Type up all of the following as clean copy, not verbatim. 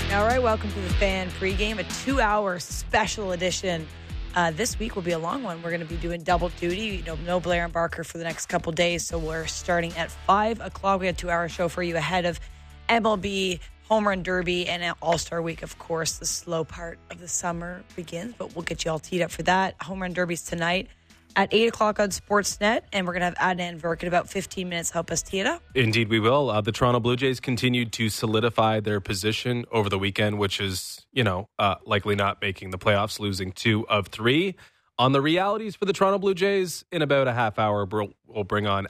All right, welcome to the Fan Pregame, a 2-hour special edition. This week will be a long one. We're going to be doing double duty. No Blair and Barker for the next couple days, so we're starting at 5 o'clock. We got a 2-hour show for you ahead of MLB, Home Run Derby, and an All-Star Week. Of course, the slow part of the summer begins, but we'll get you all teed up for that. Home Run Derby's tonight at 8 o'clock on Sportsnet, and we're going to have Adnan Virk in about 15 minutes help us tee it up. Indeed, we will. The Toronto Blue Jays continued to solidify their position over the weekend, which is, likely not making the playoffs, losing 2 of 3. On the realities for the Toronto Blue Jays, in about a half hour, we'll bring on,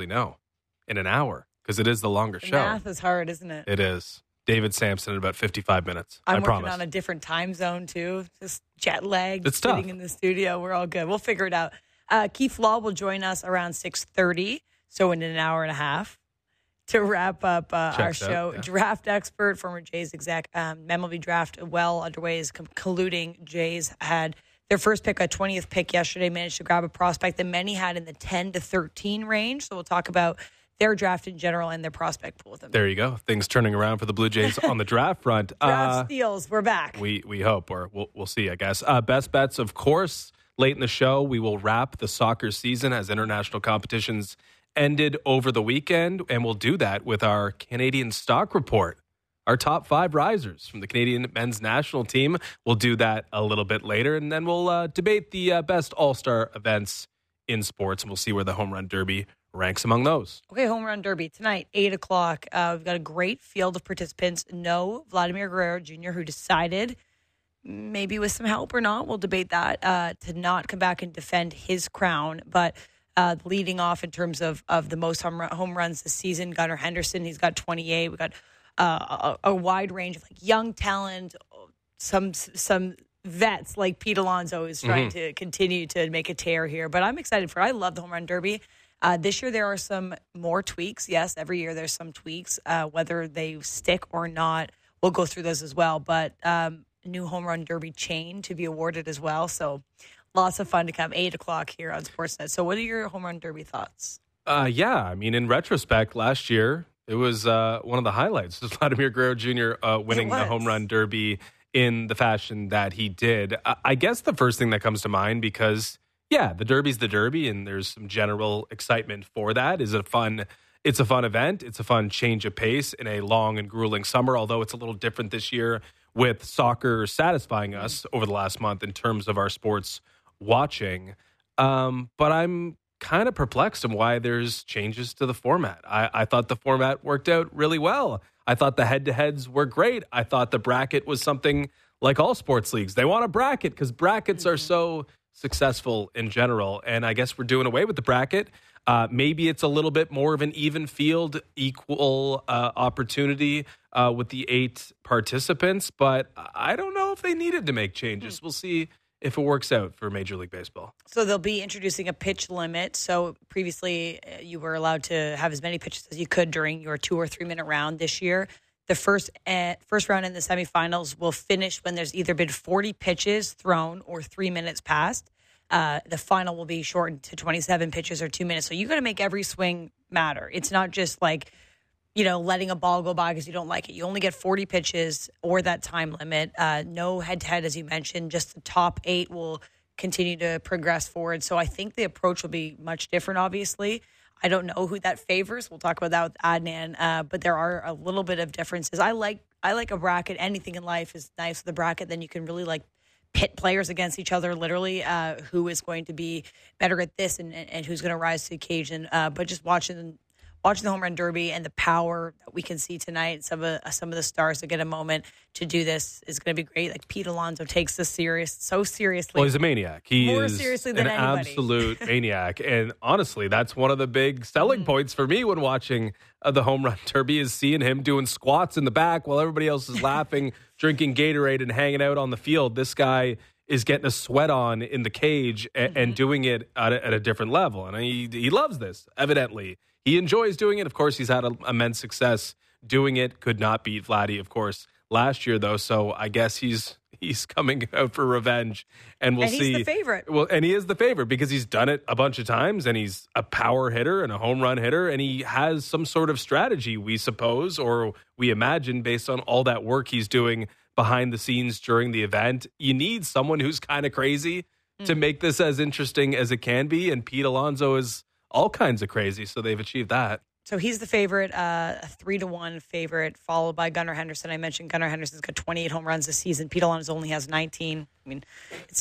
in an hour, because it is the longer show. Math is hard, isn't it? It is. David Sampson in about 55 minutes. I'm I working promise. on a different time zone, too. Just jet lagged. It's sitting tough. in the studio. We're all good. We'll figure it out. Keith Law will join us around 6:30, so in an hour and a half, to wrap up our show. Yeah. Draft expert, former Jays exec, MLB draft well underway is colluding. Jays had their first pick, a 20th pick yesterday, managed to grab a prospect that many had in the 10 to 13 range. So we'll talk about their draft in general and their prospect pool with them. There you go. Things turning around for the Blue Jays on the draft front. Draft steals, we're back. We hope, or we'll see, I guess. Best bets, of course. Late in the show, we will wrap the soccer season as international competitions ended over the weekend, and we'll do that with our Canadian stock report, our top 5 risers from the Canadian men's national team. We'll do that a little bit later, and then we'll debate the best all-star events in sports, and we'll see where the Home Run Derby ranks among those. Okay, Home Run Derby tonight, 8 o'clock. We've got a great field of participants. No Vladimir Guerrero Jr., who decided, maybe with some help or not, we'll debate that, to not come back and defend his crown. But leading off in terms of the most home runs this season, Gunnar Henderson, he's got 28. We've got a wide range of young talent, some vets like Pete Alonso is trying to continue to make a tear here. But I'm excited for it. I love the Home Run Derby. This year there are some more tweaks. Yes, every year there's some tweaks. Whether they stick or not, we'll go through those as well. But new Home Run Derby chain to be awarded as well. So lots of fun to come. 8 o'clock here on Sportsnet. So what are your Home Run Derby thoughts? In retrospect, last year, it was one of the highlights. Was Vladimir Guerrero Jr. Winning the Home Run Derby in the fashion that he did. I guess the first thing that comes to mind, because, the Derby's the Derby, and there's some general excitement for that. It's a fun event. It's a fun change of pace in a long and grueling summer, although it's a little different this year with soccer satisfying us over the last month in terms of our sports watching. But I'm kind of perplexed on why there's changes to the format. I thought the format worked out really well. I thought the head-to-heads were great. I thought the bracket was something like all sports leagues. They want a bracket because brackets are so successful in general. And I guess we're doing away with the bracket. Maybe it's a little bit more of an even field, equal opportunity with the 8 participants, but I don't know if they needed to make changes. We'll see if it works out for Major League Baseball. So they'll be introducing a pitch limit. So previously you were allowed to have as many pitches as you could during your 2 or 3 minute round. This year, the first round in the semifinals will finish when there's either been 40 pitches thrown or 3 minutes passed. The final will be shortened to 27 pitches or 2 minutes. So you got to make every swing matter. It's not just letting a ball go by because you don't like it. You only get 40 pitches or that time limit. No head-to-head, as you mentioned. Just the top 8 will continue to progress forward. So I think the approach will be much different, obviously. I don't know who that favors. We'll talk about that with Adnan. But there are a little bit of differences. I like a bracket. Anything in life is nice with a bracket. Then you can really pit players against each other, literally, who is going to be better at this and who's going to rise to the occasion. But just watching the Home Run Derby and the power that we can see tonight, some of the stars that get a moment to do this is going to be great. Like Pete Alonso takes this so seriously. Well, he's a maniac. He more is seriously than an anybody. Absolute maniac. And honestly, that's one of the big selling points for me when watching the Home Run Derby is seeing him doing squats in the back while everybody else is laughing, drinking Gatorade and hanging out on the field. This guy is getting a sweat on in the cage and doing it at a different level. And he loves this, evidently. He enjoys doing it. Of course, he's had immense success doing it. Could not beat Vladdy, of course, last year, though. So I guess he's he's coming out for revenge, and we'll see. He's the favorite. Well, and he is the favorite because he's done it a bunch of times, and he's a power hitter and a home run hitter, and he has some sort of strategy, we suppose, or we imagine, based on all that work he's doing behind the scenes during the event. You need someone who's kind of crazy to make this as interesting as it can be, and Pete Alonso is all kinds of crazy, so they've achieved that. So he's the favorite, a 3-1 favorite, followed by Gunnar Henderson. I mentioned Gunnar Henderson's got 28 home runs this season. Pete Alonso only has 19. I mean, it's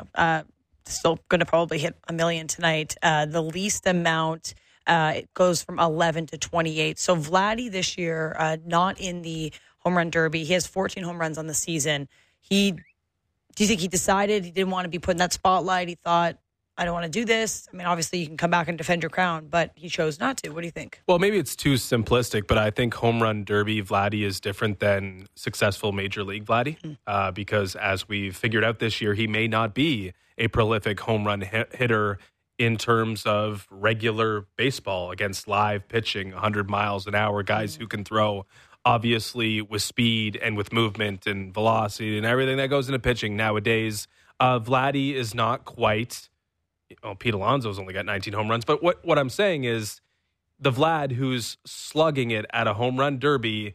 still going to probably hit a million tonight. The least amount, it goes from 11 to 28. So Vladdy this year, not in the home run derby. He has 14 home runs on the season. Do you think he decided he didn't want to be put in that spotlight? He thought, I don't want to do this. I mean, obviously you can come back and defend your crown, but he chose not to. What do you think? Well, maybe it's too simplistic, but I think home run derby Vladdy is different than successful major league Vladdy because as we've figured out this year, he may not be a prolific home run hitter in terms of regular baseball against live pitching, 100 miles an hour, guys who can throw obviously with speed and with movement and velocity and everything that goes into pitching nowadays. Vladdy is not quite... Pete Alonso's only got 19 home runs. But what I'm saying is the Vlad who's slugging it at a home run derby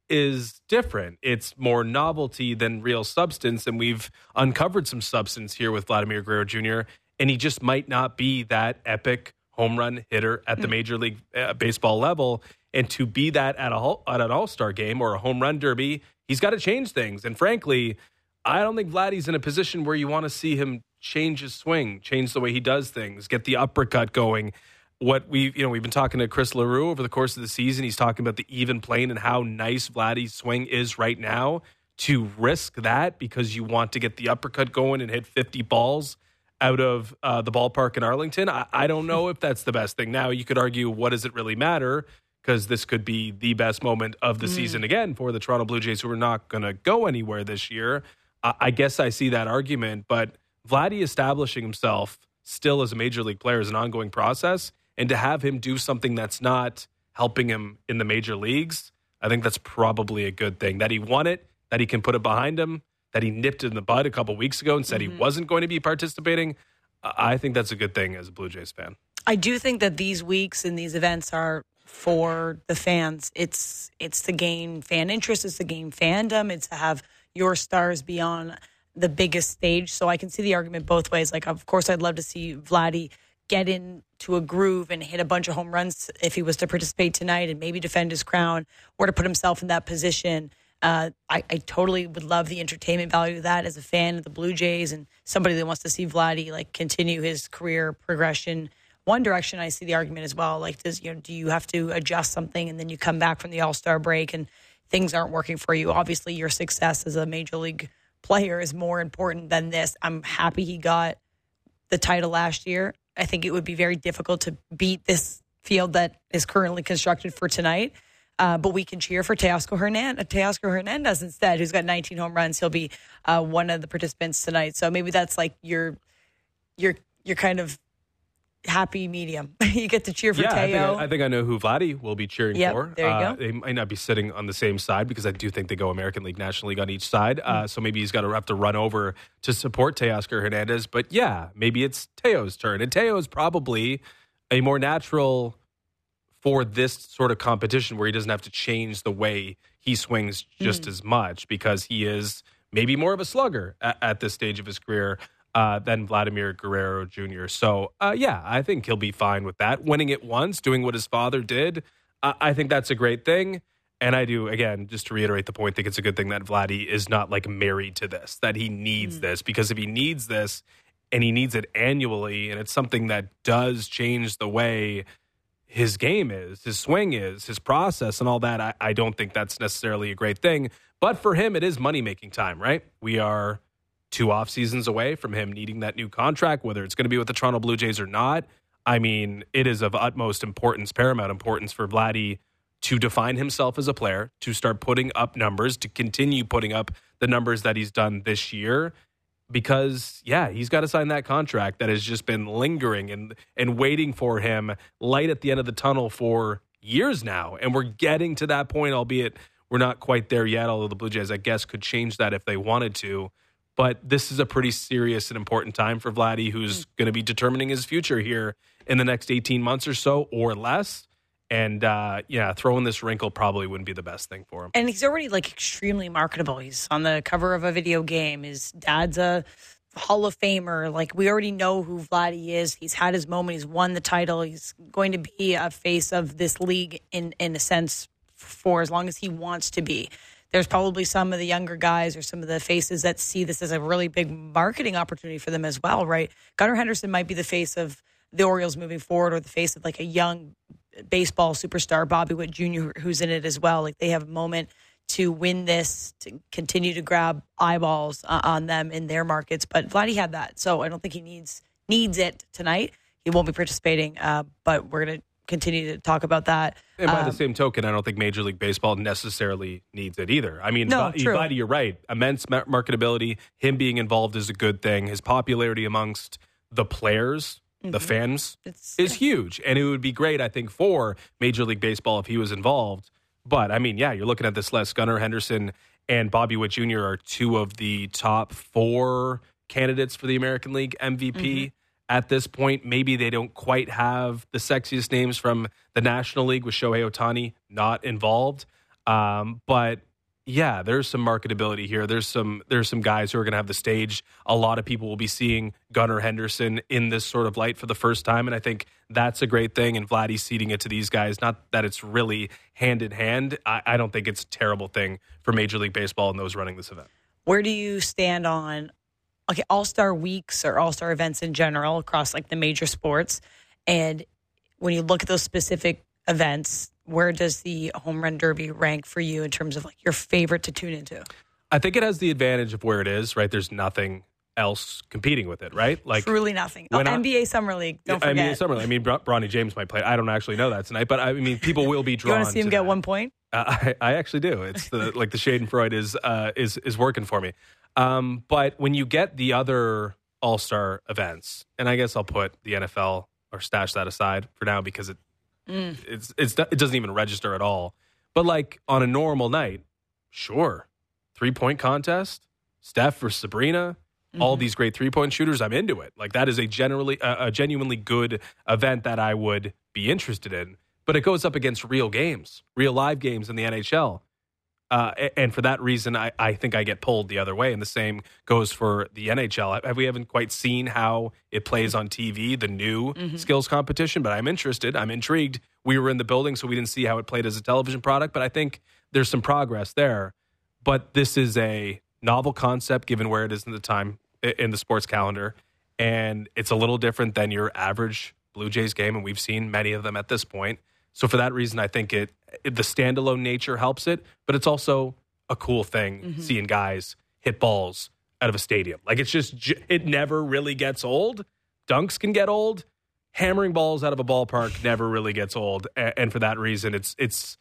is different. It's more novelty than real substance. And we've uncovered some substance here with Vladimir Guerrero Jr. And he just might not be that epic home run hitter at the Major League Baseball level. And to be that at an all-star game or a home run derby, he's got to change things. And frankly, I don't think Vladdy's in a position where you want to see him change his swing, change the way he does things, get the uppercut going. We've been talking to Chris LaRue over the course of the season. He's talking about the even plane and how nice Vladdy's swing is right now. To risk that because you want to get the uppercut going and hit 50 balls out of the ballpark in Arlington, I don't know if that's the best thing. Now, you could argue, what does it really matter? Because this could be the best moment of the season again for the Toronto Blue Jays, who are not going to go anywhere this year. I guess I see that argument, but Vladdy establishing himself still as a major league player is an ongoing process, and to have him do something that's not helping him in the major leagues, I think that's probably a good thing. That he won it, that he can put it behind him, that he nipped it in the bud a couple weeks ago and said he wasn't going to be participating. I think that's a good thing as a Blue Jays fan. I do think that these weeks and these events are for the fans. It's to gain fan interest, it's to gain fandom, it's to have your stars be on the biggest stage. So I can see the argument both ways. Like, of course, I'd love to see Vladdy get into a groove and hit a bunch of home runs if he was to participate tonight and maybe defend his crown or to put himself in that position. I totally would love the entertainment value of that as a fan of the Blue Jays and somebody that wants to see Vladdy continue his career progression. One direction, I see the argument as well. Do you have to adjust something and then you come back from the All-Star break and things aren't working for you? Obviously, your success as a major league player is more important than this. I'm happy he got the title last year. I think it would be very difficult to beat this field that is currently constructed for tonight. But we can cheer for Teoscar Hernandez instead, who's got 19 home runs. He'll be one of the participants tonight. So maybe that's your kind of happy medium. You get to cheer for Teo. I think I know who Vladdy will be cheering for. There you go. They might not be sitting on the same side because I do think they go American League, National League on each side. So maybe he's got to have to run over to support Teoscar Hernandez. But yeah, maybe it's Teo's turn. And Teo is probably a more natural for this sort of competition where he doesn't have to change the way he swings just as much because he is maybe more of a slugger at this stage of his career than Vladimir Guerrero Jr. So, I think he'll be fine with that. Winning it once, doing what his father did, I think that's a great thing. And I do, again, just to reiterate the point, think it's a good thing that Vladdy is not married to this, that he needs this. Because if he needs this and he needs it annually, and it's something that does change the way his game is, his swing is, his process and all that, I don't think that's necessarily a great thing. But for him, it is money-making time, right? We are 2 off seasons away from him needing that new contract, whether it's going to be with the Toronto Blue Jays or not. I mean, it is of utmost importance, paramount importance for Vladdy to define himself as a player, to start putting up numbers, to continue putting up the numbers that he's done this year. Because, he's got to sign that contract that has just been lingering and waiting for him light at the end of the tunnel for years now. And we're getting to that point, albeit we're not quite there yet, although the Blue Jays, I guess, could change that if they wanted to. But this is a pretty serious and important time for Vladdy, who's going to be determining his future here in the next 18 months or so or less. And, throwing this wrinkle probably wouldn't be the best thing for him. And he's already, extremely marketable. He's on the cover of a video game. His dad's a Hall of Famer. We already know who Vladdy is. He's had his moment. He's won the title. He's going to be a face of this league in a sense for as long as he wants to be. There's probably some of the younger guys or some of the faces that see this as a really big marketing opportunity for them as well, right? Gunnar Henderson might be the face of the Orioles moving forward, or the face of a young baseball superstar, Bobby Witt Jr., who's in it as well. They have a moment to win this, to continue to grab eyeballs on them in their markets. But Vladdy had that, so I don't think he needs it tonight. He won't be participating, but we're going to continue to talk about that. And by the same token, I don't think Major League Baseball necessarily needs it either. I mean, no, Vladdy, you're right. Immense marketability. Him being involved is a good thing. His popularity amongst the players, the fans, is huge. And it would be great, I think, for Major League Baseball if he was involved. But, I mean, you're looking at this list. Gunnar Henderson and Bobby Witt Jr. are two of the top 4 candidates for the American League MVP. At this point, maybe they don't quite have the sexiest names from the National League with Shohei Ohtani not involved. But there's some marketability here. There's some guys who are going to have the stage. A lot of people will be seeing Gunnar Henderson in this sort of light for the first time, and I think that's a great thing. And Vladdy's ceding it to these guys. Not that it's really hand in hand. I don't think it's a terrible thing for Major League Baseball and those running this event. Where do you stand on All-Star weeks or All-Star events in general across the major sports? And when you look at those specific events, where does the Home Run Derby rank for you in terms of your favorite to tune into? I think it has the advantage of where it is, right? There's nothing else competing with it, right? Truly nothing. NBA Summer League, don't forget. NBA Summer League. I mean, Bronny James might play. I don't actually know that tonight, but I mean, people will be drawn. You want to see him get 1 point? I actually do. It's the Schadenfreude is working for me. But when you get the other All-Star events, and I guess I'll put the NFL or stash that aside for now because it doesn't even register at all. But on a normal night, sure, 3-point contest, Steph versus Sabrina, all these great 3-point shooters, I'm into it. That is a genuinely good event that I would be interested in. But it goes up against real games, real live games in the NHL. And for that reason, I think I get pulled the other way. And the same goes for the NHL. We haven't quite seen how it plays on TV, the new skills competition, but I'm interested. I'm intrigued. We were in the building, so we didn't see how it played as a television product, but I think there's some progress there. But this is a novel concept given where it is in the time in the sports calendar. And it's a little different than your average Blue Jays game, and we've seen many of them at this point. So for that reason, I think the standalone nature helps it, but it's also a cool thing seeing guys hit balls out of a stadium. It never really gets old. Dunks can get old. Hammering balls out of a ballpark never really gets old. And for that reason, it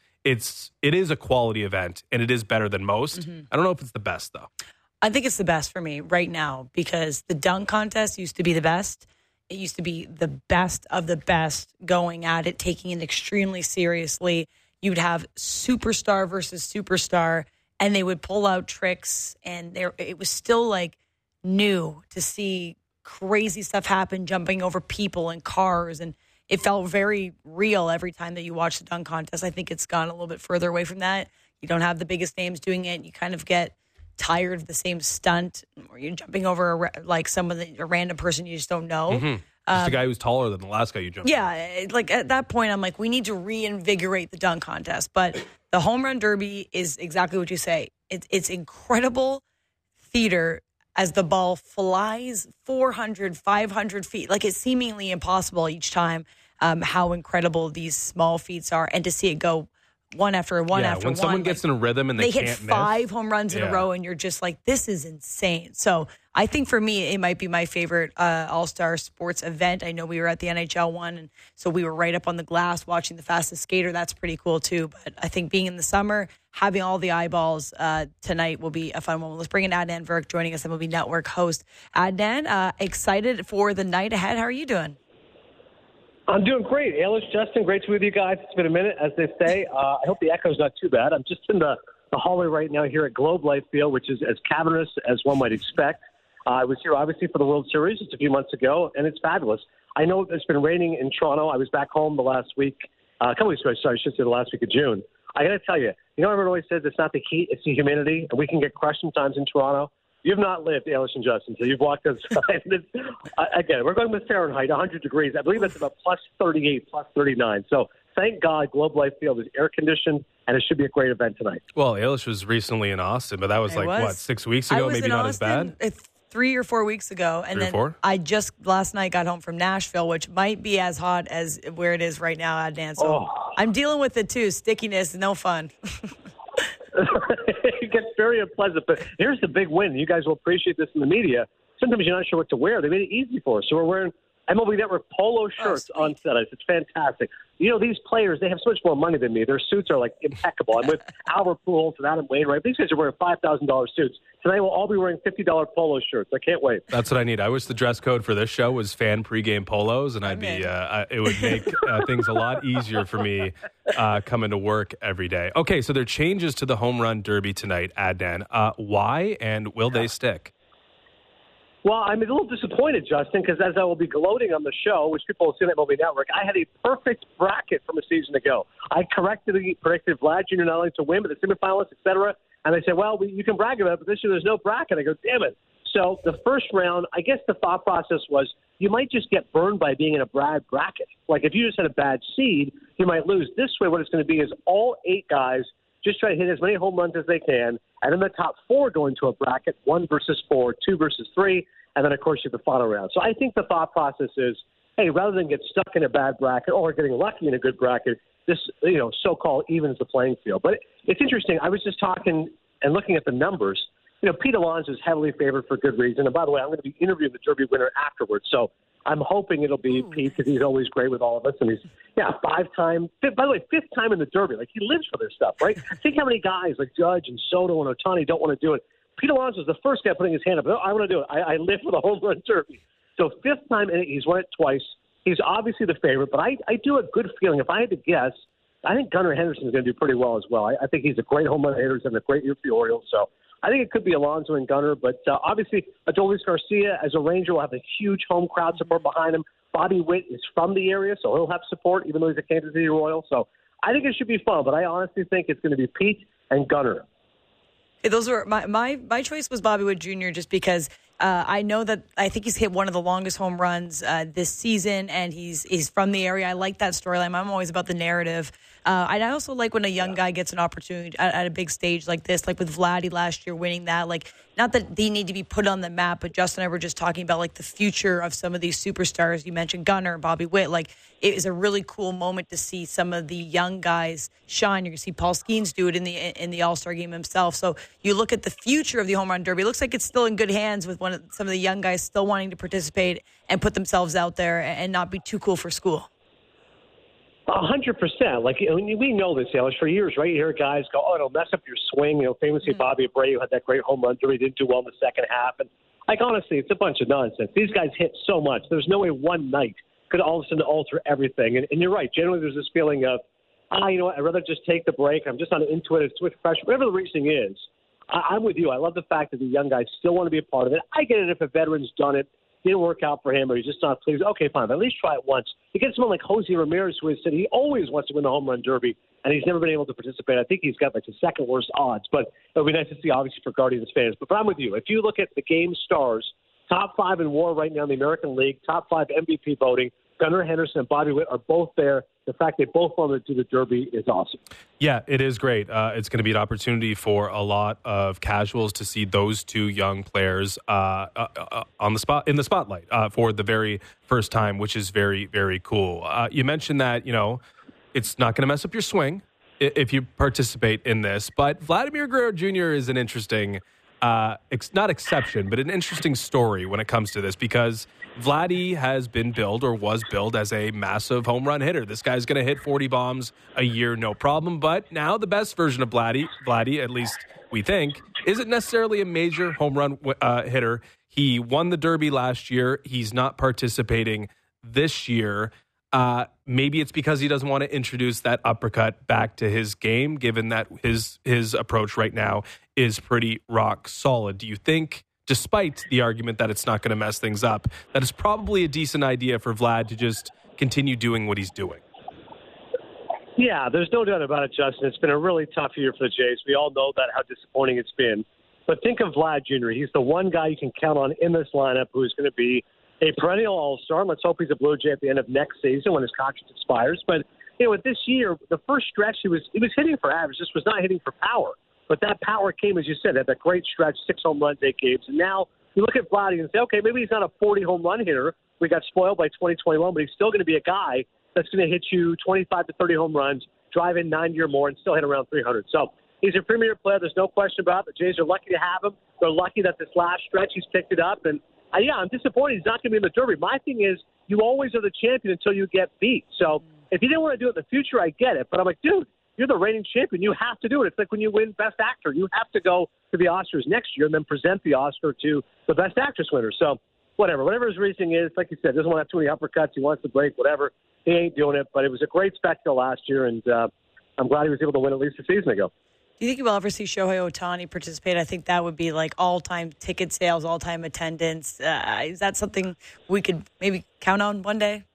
is a quality event, and it is better than most. I don't know if it's the best, though. I think it's the best for me right now because the dunk contest used to be the best. It used to be the best of the best going at it, taking it extremely seriously. You'd have superstar versus superstar, and they would pull out tricks, and it was still new to see crazy stuff happen, jumping over people and cars, and it felt very real every time that you watch the dunk contest. I think it's gone a little bit further away from that. You don't have the biggest names doing it. You kind of get tired of the same stunt, or you're jumping over a random person you just don't know. Just a guy who's taller than the last guy you jumped over. At that point, I'm we need to reinvigorate the dunk contest. But the Home Run Derby is exactly what you say. It's incredible theater as the ball flies 400, 500 feet. It's seemingly impossible each time how incredible these small feats are. And to see it go one after one after one. When someone gets in a rhythm and they can't hit 5 home runs in a row, and you're just this is insane. So I think for me, it might be my favorite All-Star sports event. I know we were at the NHL one, and so we were right up on the glass watching the fastest skater. That's pretty cool too. But I think being in the summer, having all the eyeballs tonight will be a fun one. Let's bring in Adnan Virk joining us, MLB Network host. Adnan, excited for the night ahead. How are you doing? I'm doing great. Aylish, Justin, great to be with you guys. It's been a minute, as they say. I hope the echo's not too bad. I'm just in the the hallway right now here at Globe Life Field, which is as cavernous as one might expect. I was here, obviously, for the World Series just a few months ago, and it's fabulous. I know it's been raining in Toronto. I was back home the last week, a couple weeks ago, sorry, I should say the last week of June. I got to tell you, everyone always says it's not the heat, it's the humidity, and we can get crushed sometimes in Toronto. You've not lived, Eilish and Justin, so you've walked outside. Again, we're going with Fahrenheit, 100 degrees. I believe it's about plus 38, plus 39. So thank God Globe Life Field is air-conditioned, and it should be a great event tonight. Well, Eilish was recently in Austin, but that was what, 6 weeks ago? Maybe not as bad? 3 or 4 weeks ago. And then I just last night got home from Nashville, which might be as hot as where it is right now, Adnan. So I'm dealing with it too. Stickiness, no fun. It gets very unpleasant. But here's the big win. You guys will appreciate this in the media. Sometimes you're not sure what to wear. They made it easy for us. So we're wearing MLB Network polo shirts on set. It's fantastic. These players, they have so much more money than me. Their suits are, impeccable. I'm with Albert Pujols and Adam Wainwright. These guys are wearing $5,000 suits. Tonight we'll all be wearing $50 polo shirts. I can't wait. That's what I need. I wish the dress code for this show was fan pregame polos, and it would make things a lot easier for me coming to work every day. Okay, so there are changes to the Home Run Derby tonight, Adnan. Why, and will they stick? Well, I'm a little disappointed, Justin, because as I will be gloating on the show, which people will see on MLB Network, I had a perfect bracket from a season ago. I predicted Vlad Jr. not only to win, but the semifinalists, et cetera. And they said, well, you can brag about it, but this year there's no bracket. I go, damn it. So the first round, I guess the thought process was you might just get burned by being in a bad bracket. Like if you just had a bad seed, you might lose. This way, what it's going to be is all 8 guys just try to hit as many home runs as they can, and then the top 4 go into a bracket, 1 versus 4, 2 versus 3, and then, of course, you have the final round. So I think the thought process is, hey, rather than get stuck in a bad bracket or getting lucky in a good bracket, this, so-called evens the playing field. But it's interesting. I was just talking and looking at the numbers. Pete Alonso is heavily favored for good reason. And by the way, I'm going to be interviewing the Derby winner afterwards. So I'm hoping it'll be Pete because he's always great with all of us. And he's, 5-time, by the way, 5th time in the Derby. Like, he lives for this stuff, right? Think how many guys like Judge and Soto and Ohtani don't want to do it. Pete Alonso is the first guy putting his hand up. I want to do it. I live for the Home Run Derby. So 5th time in it, he's won it twice. He's obviously the favorite, but I do have a good feeling. If I had to guess, I think Gunnar Henderson is going to do pretty well as well. I think he's a great home run hitter. He's having a great year for the Orioles. So I think it could be Alonso and Gunnar, but obviously Adolis Garcia as a Ranger will have a huge home crowd support behind him. Bobby Witt is from the area, so he'll have support even though he's a Kansas City Royal. So I think it should be fun, but I honestly think it's going to be Pete and Gunnar. Those were my choice was Bobby Witt Jr. just because I know that I think he's hit one of the longest home runs this season, and he's from the area. I like that storyline. I'm always about the narrative. I also like when a young guy gets an opportunity at a big stage like this, like with Vladdy last year winning that. Like, not that they need to be put on the map, but Justin and I were just talking about like the future of some of these superstars. You mentioned Gunnar, Bobby Witt. Like, it is a really cool moment to see some of the young guys shine. You're going to see Paul Skeens do it in the All-Star game himself. So you look at the future of the Home Run Derby. It looks like it's still in good hands with some of the young guys still wanting to participate and put themselves out there and not be too cool for school. 100%. Like, we know this, Eilish, for years, right? You hear guys go, it'll mess up your swing. Famously Bobby Abreu had that great home run derby. He didn't do well in the second half. And, honestly, it's a bunch of nonsense. These guys hit so much. There's no way one night could all of a sudden alter everything. And you're right. Generally, there's this feeling of, I'd rather just take the break. I'm just not into it. It's too much pressure. Whatever the reasoning is, I'm with you. I love the fact that the young guys still want to be a part of it. I get it if a veteran's done it, didn't work out for him, or he's just not pleased. Okay, fine, but at least try it once. You get someone like Jose Ramirez, who has said he always wants to win the Home Run Derby, and he's never been able to participate. I think he's got like the second worst odds, but it would be nice to see, obviously, for Guardians fans. But I'm with you. If you look at the game stars, top 5 in WAR right now in the American League, top 5 MVP voting, Gunnar Henderson and Bobby Witt are both there. The fact they both want to do the Derby is awesome. Yeah, it is great. It's going to be an opportunity for a lot of casuals to see those two young players in the spotlight for the very first time, which is very, very cool. You mentioned that it's not going to mess up your swing if you participate in this, but Vladimir Guerrero Jr. is an interesting, not exception, but an interesting story when it comes to this because Vladdy has been billed or was billed as a massive home run hitter. This guy's going to hit 40 bombs a year, no problem. But now the best version of Vladdy, at least we think, isn't necessarily a major home run hitter. He won the Derby last year. He's not participating this year. Maybe it's because he doesn't want to introduce that uppercut back to his game, given that his approach right now is pretty rock solid. Do you think, despite the argument that it's not going to mess things up, that it's probably a decent idea for Vlad to just continue doing what he's doing? Yeah, there's no doubt about it, Justin. It's been a really tough year for the Jays. We all know that, how disappointing it's been. But think of Vlad Jr. He's the one guy you can count on in this lineup who's going to be a perennial all-star. Let's hope he's a Blue Jay at the end of next season when his contract expires. But, with this year, the first stretch, he was hitting for average. Just was not hitting for power. But that power came, as you said, at that great stretch, 6 home runs, 8 games. And now you look at Vlad and say, okay, maybe he's not a 40 home run hitter. We got spoiled by 2021, but he's still going to be a guy that's going to hit you 25 to 30 home runs, drive in 90 or more, and still hit around 300. So he's a premier player. There's no question about it. The Jays are lucky to have him. They're lucky that this last stretch he's picked it up. And, I'm disappointed he's not going to be in the Derby. My thing is, you always are the champion until you get beat. So if you didn't want to do it in the future, I get it. But I'm like, dude, you're the reigning champion. You have to do it. It's like when you win Best Actor. You have to go to the Oscars next year and then present the Oscar to the Best Actress winner. So whatever his reasoning is, like you said, doesn't want to have too many uppercuts. He wants to break, whatever. He ain't doing it. But it was a great spectacle last year, and I'm glad he was able to win at least a season ago. Do you think you will ever see Shohei Ohtani participate? I think that would be like all-time ticket sales, all-time attendance. Is that something we could maybe count on one day?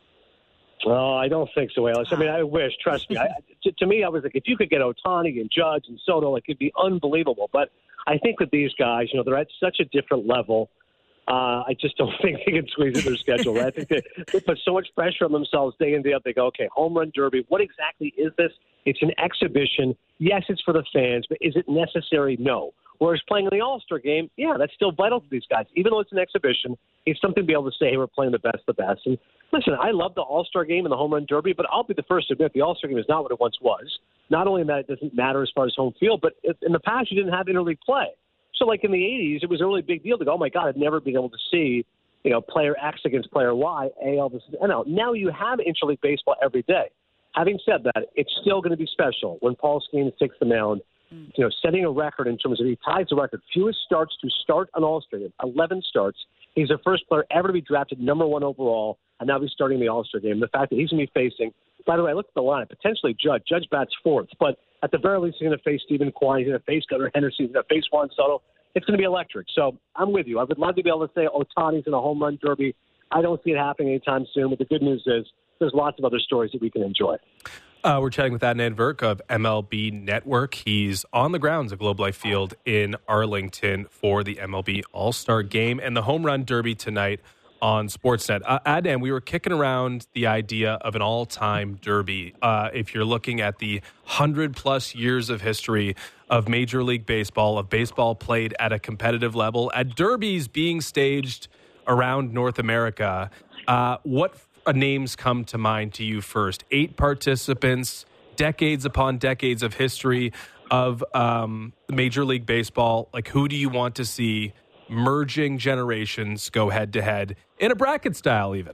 Oh, I don't think so, Alice. I mean, I wish. Trust me. To me, I was like, if you could get Ohtani and Judge and Soto, like, it'd be unbelievable. But I think with these guys, they're at such a different level. I just don't think they can squeeze it in their schedule. Right? I think they put so much pressure on themselves day in, day out. They go, okay, home run derby. What exactly is this? It's an exhibition. Yes, it's for the fans, but is it necessary? No. Whereas playing in the All-Star game, yeah, that's still vital to these guys. Even though it's an exhibition, it's something to be able to say, hey, we're playing the best. And listen, I love the All-Star game and the home run derby, but I'll be the first to admit the All-Star game is not what it once was. Not only that it doesn't matter as far as home field, but in the past you didn't have interleague play. So like in the 80s, it was a really big deal to go, oh, my God, I've never been able to see, player X against player Y, AL versus NL. Now you have interleague baseball every day. Having said that, it's still going to be special when Paul Skeens takes the mound, setting a record in terms of he ties the record. Fewest starts to start an All-Star game, 11 starts. He's the first player ever to be drafted number 1 overall, and now he's starting the All-Star game. The fact that he's going to be facing, by the way, I looked at the line, potentially Judge. Judge bats 4th, but at the very least he's going to face Stephen Kwan, he's going to face Gunnar Henderson, he's going to face Juan Soto. It's going to be electric. So I'm with you. I would love to be able to say Ohtani's in a home run derby. I don't see it happening anytime soon, but the good news is there's lots of other stories that we can enjoy. We're chatting with Adnan Virk of MLB Network. He's on the grounds at Globe Life Field in Arlington for the MLB All-Star Game and the Home Run Derby tonight on Sportsnet. Adnan, we were kicking around the idea of an all-time derby. If you're looking at the 100-plus years of history of Major League Baseball, of baseball played at a competitive level, at derbies being staged around North America, what names come to mind to you first? 8 participants, decades upon decades of history of Major League Baseball. Like, who do you want to see merging generations go head-to-head in a bracket style even?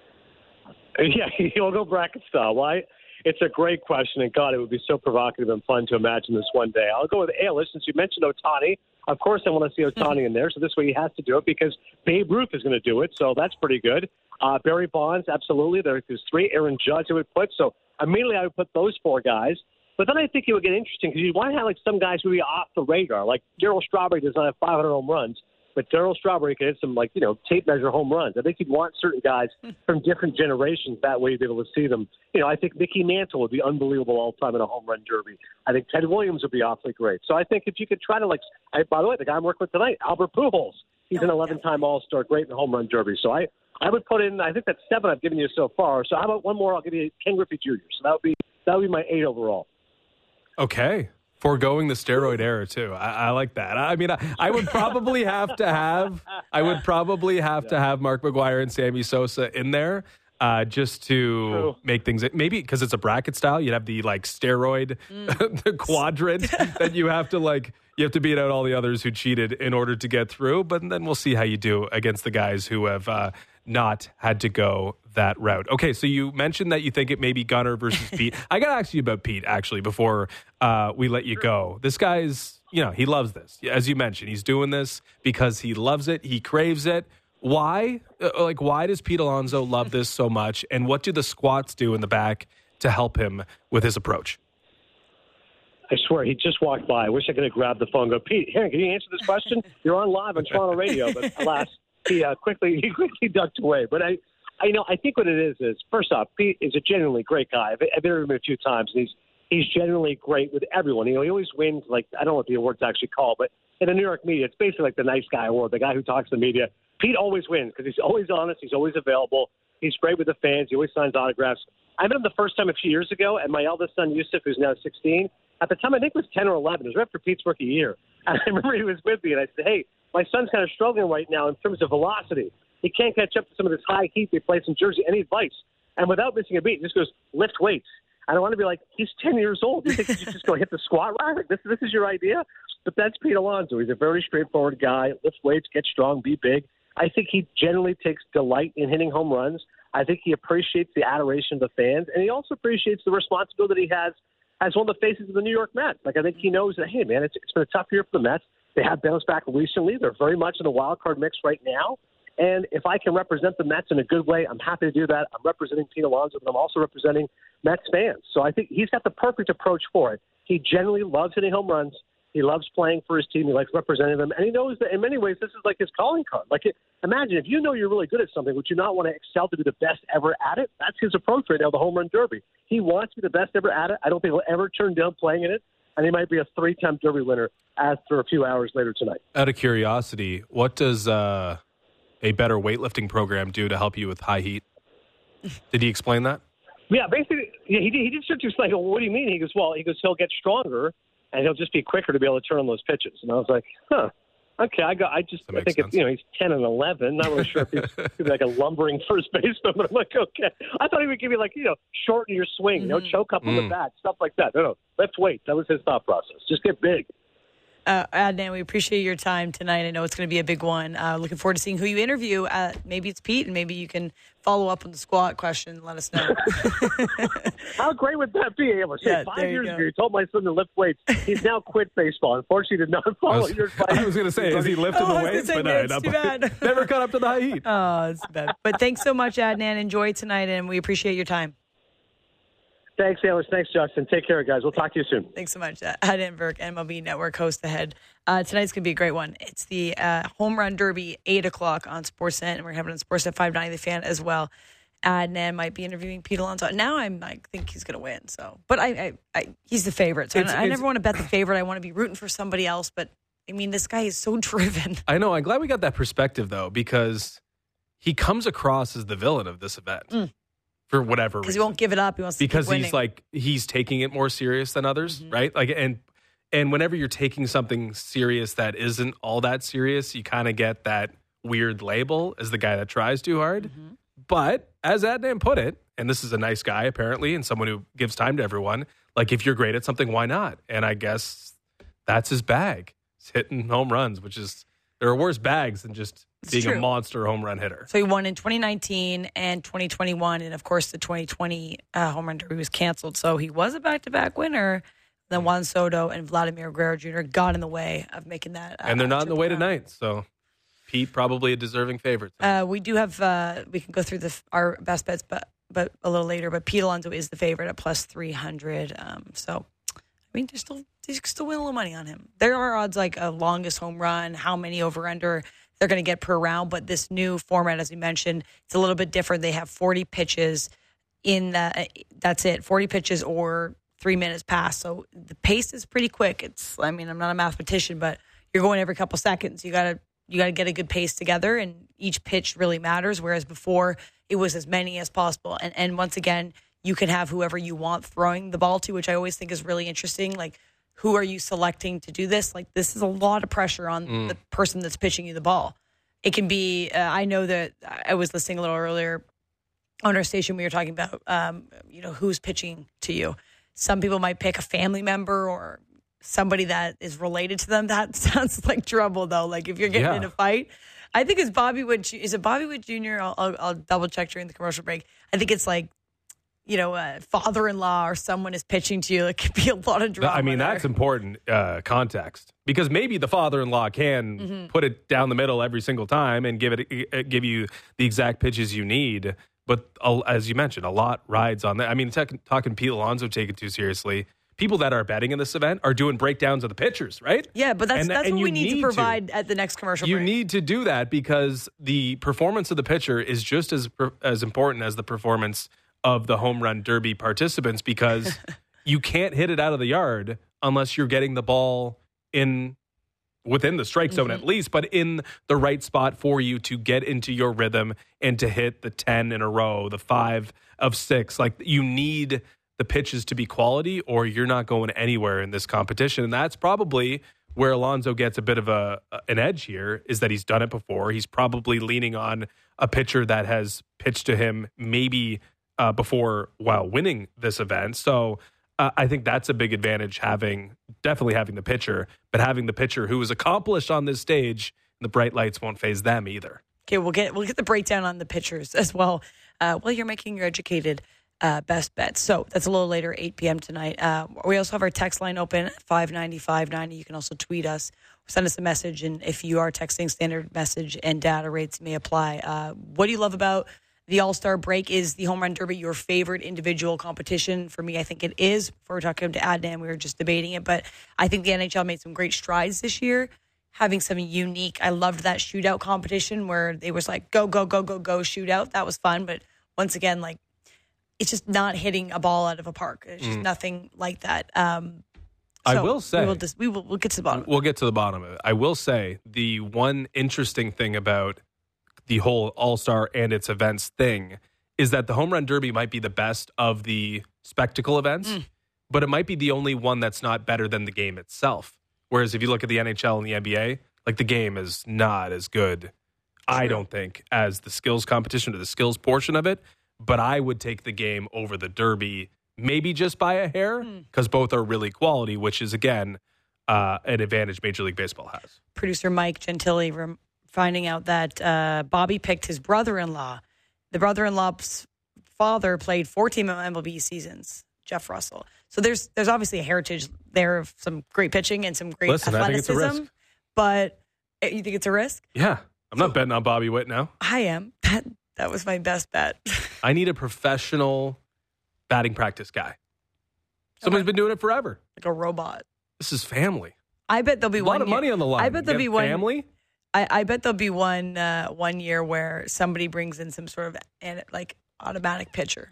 Yeah, you'll go bracket style. Why? It's a great question, and God, it would be so provocative and fun to imagine this one day. I'll go with Ayla, since you mentioned Ohtani. Of course I want to see Ohtani in there, so this way he has to do it because Babe Ruth is going to do it, so that's pretty good. Barry Bonds, absolutely. There's 3. Aaron Judge I would put, so immediately I would put those 4 guys. But then I think it would get interesting because you want to have like some guys who be off the radar. Like Darryl Strawberry does not have 500 home runs, but Darryl Strawberry can hit some tape measure home runs. I think you'd want certain guys from different generations that way to be able to see them. I think Mickey Mantle would be unbelievable all time in a home run derby. I think Ted Williams would be awfully great. So I think if you could try to by the way, the guy I'm working with tonight, Albert Pujols, he's an 11-time All-Star, great in the home run derby. So I would put in, I think that's 7 I've given you so far. So how about one more? I'll give you Ken Griffey Jr. So that would be my 8 overall. Okay. Foregoing the steroid era too. I like that. I mean, I would probably have to have Mark McGwire and Sammy Sosa in there just to make things, maybe because it's a bracket style. You'd have the steroid the quadrant that you have to beat out all the others who cheated in order to get through. But then we'll see how you do against the guys who have not had to go that route. Okay, so you mentioned that you think it may be Gunnar versus Pete. I got to ask you about Pete, actually, before we let you go. This guy's, he loves this. As you mentioned, he's doing this because he loves it. He craves it. Why? Why does Pete Alonso love this so much? And what do the squats do in the back to help him with his approach? I swear, he just walked by. I wish I could have grabbed the phone and go, Pete, Aaron, can you answer this question? You're on live on Toronto radio. But alas, he quickly ducked away. But I think what it is first off, Pete is a genuinely great guy. I've interviewed him a few times, and he's genuinely great with everyone. He always wins, I don't know what the award's actually called, but in the New York media, it's basically like the nice guy award, the guy who talks to the media. Pete always wins because he's always honest. He's always available. He's great with the fans. He always signs autographs. I met him the first time a few years ago, and my eldest son, Yusuf, who's now 16, at the time I think it was 10 or 11. It was right after Pete's rookie year. And I remember he was with me, and I said, hey, my son's kind of struggling right now in terms of velocity. He can't catch up to some of this high heat they play in Jersey. Any advice? And without missing a beat, he just goes, lift weights. I don't want to be like, he's 10 years old. You think you should just go hit the squat rack? This is your idea? But that's Pete Alonso. He's a very straightforward guy. Lift weights, get strong, be big. I think he generally takes delight in hitting home runs. I think he appreciates the adoration of the fans, and he also appreciates the responsibility he has as one of the faces of the New York Mets. I think he knows that, hey, man, it's been a tough year for the Mets. They have bounced back recently. They're very much in a wild card mix right now. And if I can represent the Mets in a good way, I'm happy to do that. I'm representing Pete Alonso, but I'm also representing Mets fans. So I think he's got the perfect approach for it. He generally loves hitting home runs. He loves playing for his team. He likes representing them. And he knows that in many ways this is like his calling card. Imagine if you know you're really good at something, would you not want to excel to be the best ever at it? That's his approach right now, the home run derby. He wants to be the best ever at it. I don't think he'll ever turn down playing in it. And he might be a 3-time derby winner after a few hours later tonight. Out of curiosity, what does a better weightlifting program do to help you with high heat? Did he explain that? Yeah, basically, he did start to explain, well, what do you mean? He goes, he'll get stronger, and he'll just be quicker to be able to turn on those pitches. And I was like, okay, I think it's, he's 10 and 11. Not really sure if he's going to be like a lumbering first baseman, but I'm like, okay. I thought he would give you shorten your swing, choke up on the bat, stuff like that. No, lift weights. That was his thought process. Just get big. Adnan, we appreciate your time tonight. I know it's going to be a big one. Looking forward to seeing who you interview. Maybe it's Pete, and maybe you can follow up on the squat question and let us know. How great would that be? 5 years ago, you told my son to lift weights. He's now quit baseball. Unfortunately, he did not follow your advice. I was going to say, is he lifting the weights? But it's too bad. Never got up to the high heat. Oh, it's bad. But thanks so much, Adnan. Enjoy tonight, and we appreciate your time. Thanks, Alice. Thanks, Justin. Take care, guys. We'll talk to you soon. Thanks so much. Adnan Virk, MLB Network host ahead. Tonight's going to be a great one. It's the Home Run Derby, 8 o'clock on Sportsnet, and we're having it on Sportsnet 590 The Fan as well. Adnan might be interviewing Pete Alonso. Now I think he's going to win. But he's the favorite. So I never want to bet the favorite. I want to be rooting for somebody else. But, this guy is so driven. I know. I'm glad we got that perspective, though, because he comes across as the villain of this event. For whatever reason. Because he won't give it up. He wants to keep winning. He's taking it more serious than others, right? And whenever you're taking something serious that isn't all that serious, you kind of get that weird label as the guy that tries too hard. Mm-hmm. But as Adnan put it, and this is a nice guy apparently and someone who gives time to everyone, if you're great at something, why not? And I guess that's his bag. It's hitting home runs, which is, there are worse bags than just being a monster home run hitter. So he won in 2019 and 2021, and of course the 2020 home run derby was canceled. So he was a back-to-back winner. Then Juan Soto and Vladimir Guerrero Jr. got in the way of making that. And they're not in the way tonight. So Pete probably a deserving favorite. We do have we can go through our best bets, but a little later. But Pete Alonso is the favorite at plus 300. You can still win a little money on him. There are odds like a longest home run, how many over-under they're going to get per round. But this new format, as we mentioned, it's a little bit different. They have 40 pitches that's it, 40 pitches or 3 minutes past. So the pace is pretty quick. I'm not a mathematician, but you're going every couple seconds. You got to get a good pace together, and each pitch really matters. Whereas before, it was as many as possible. And once again, you can have whoever you want throwing the ball to, which I always think is really interesting. Who are you selecting to do this? This is a lot of pressure on the person that's pitching you the ball. It can be, I know that I was listening a little earlier on our station. We were talking about, who's pitching to you. Some people might pick a family member or somebody that is related to them. That sounds like trouble, though. If you're getting in a fight, I think it's Bobby Wood. Is it Bobby Wood Jr.? I'll double check during the commercial break. I think it's father-in-law or someone is pitching to you, it could be a lot of drama. I mean, there. that's important context, because maybe the father-in-law can put it down the middle every single time and give you the exact pitches you need. But as you mentioned, a lot rides on that. I mean, talking Pete Alonso taken too seriously. People that are betting in this event are doing breakdowns of the pitchers, right? Yeah, but that's what we need to provide at the next commercial break. You need to do that because the performance of the pitcher is just as important as the performance of the home run derby participants, because you can't hit it out of the yard unless you're getting the ball within the strike zone at least, but in the right spot for you to get into your rhythm and to hit the 10 in a row, the 5 of 6. Like, you need the pitches to be quality or you're not going anywhere in this competition. And that's probably where Alonso gets a bit of an edge here, is that he's done it before. He's probably leaning on a pitcher that has pitched to him maybe before while winning this event. So I think that's a big advantage, definitely having the pitcher, but having the pitcher who is accomplished on this stage, the bright lights won't phase them either. Okay, we'll get the breakdown on the pitchers as well while you're making your educated best bets. So that's a little later, 8 p.m. tonight. We also have our text line open, 590-590. You can also tweet us, send us a message, and if you are texting, standard message and data rates may apply. What do you love about the All-Star break? Is the Home Run Derby your favorite individual competition? For me, I think it is. Before we're talking to Adnan, we were just debating it, but I think the NHL made some great strides this year, having some unique. I loved that shootout competition where it was like go, go, go, go, go shootout. That was fun, but once again, like, it's just not hitting a ball out of a park. It's just nothing like that. I will say we'll get to the bottom. We'll get to the bottom of it. I will say the one interesting thing about the whole All-Star and its events thing is that the Home Run Derby might be the best of the spectacle events, but it might be the only one that's not better than the game itself. Whereas if you look at the NHL and the NBA, like, the game is not as good, I don't think, as the skills competition or the skills portion of it. But I would take the game over the Derby, maybe just by a hair, because both are really quality, which is, again, an advantage Major League Baseball has. Producer Mike Gentili finding out that Bobby picked his brother-in-law. The brother-in-law's father played 14 MLB seasons, Jeff Russell. So there's obviously a heritage there of some great pitching and some great athleticism. I think it's a risk. But you think it's a risk? Yeah. I'm not betting on Bobby Witt now. I am. That was my best bet. I need a professional batting practice guy. Someone's been doing it forever. Like a robot. This is family. I bet there'll be a lot of money on the line. I bet there'll be one family. I bet there'll be one year where somebody brings in some sort of automatic pitcher.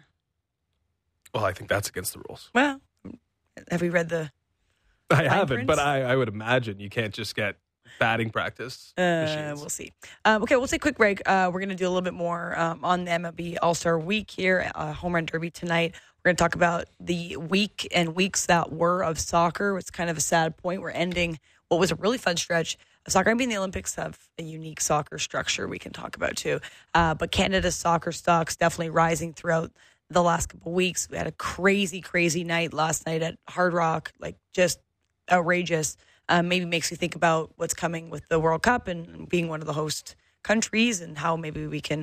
Well, I think that's against the rules. Well, have we read the? I haven't, but I would imagine you can't just get batting practice machines. We'll see. Okay, we'll take a quick break. We're going to do a little bit more on the MLB All-Star Week here, Home Run Derby tonight. We're going to talk about the week and weeks that were of soccer. It's kind of a sad point. We're ending what was a really fun stretch of soccer. I mean, the Olympics have a unique soccer structure we can talk about too. But Canada's soccer stocks definitely rising throughout the last couple of weeks. We had a crazy, crazy night last night at Hard Rock, like just outrageous. Maybe makes you think about what's coming with the World Cup and being one of the host countries and how maybe we can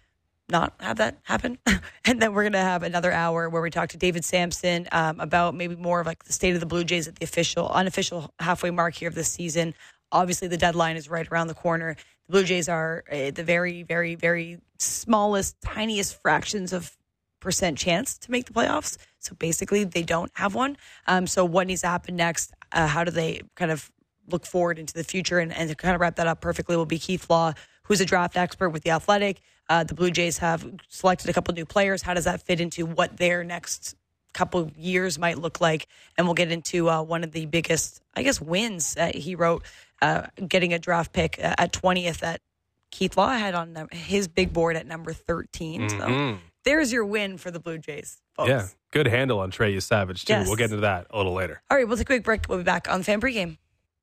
not have that happen. And then we're going to have another hour where we talk to David Sampson about maybe more of like the state of the Blue Jays at the unofficial halfway mark here of this season. Obviously, the deadline is right around the corner. The Blue Jays are the very, very, very smallest, tiniest fractions of % chance to make the playoffs. So basically, they don't have one. So what needs to happen next? How do they kind of look forward into the future? And to kind of wrap that up perfectly will be Keith Law, who's a draft expert with The Athletic. The Blue Jays have selected a couple new players. How does that fit into what their next couple years might look like? And we'll get into one of the biggest, I guess, wins he wrote, getting a draft pick at 20th that Keith Law had on his big board at number 13. So there's your win for the Blue Jays, folks. Yeah, good handle on Trey Savage, too. Yes. We'll get into that a little later. All right, we'll take a quick break. We'll be back on Fan Pregame.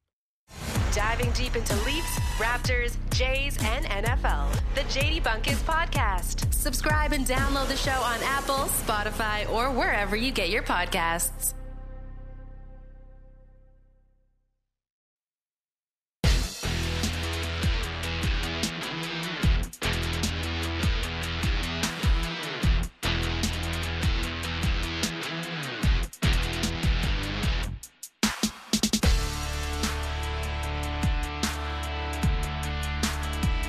Diving deep into Leafs, Raptors, Jays, and NFL. The JD Bunkis Podcast. Subscribe and download the show on Apple, Spotify, or wherever you get your podcasts.